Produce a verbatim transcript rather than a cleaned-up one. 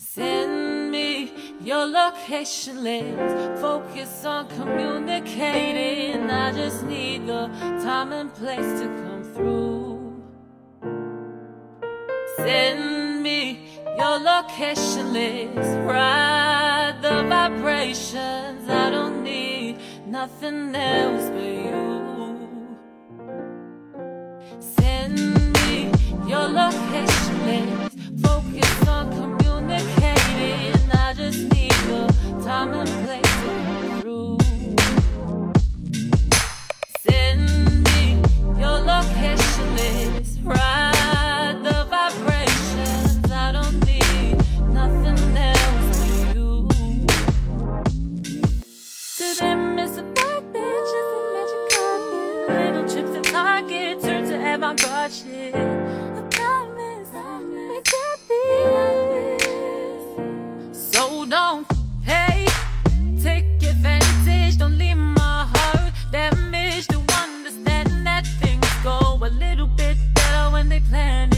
Send me your location, let's focus on communicating. I just need the time and place to come through. Send me your location, let's ride the vibrations. I don't need nothing else but you. Send me your location, let's focus on communicating. I just need the time and place to come through. Send me your location, let's ride the vibrations. I don't need nothing else but you. To them it's a bad bitch, it's a magic carpet. Little trips to Target turn to avant-garde shit. I promise it can't be. So don't, hey, take advantage. Don't leave my heart damaged. To understand that things go a little bit better when they plan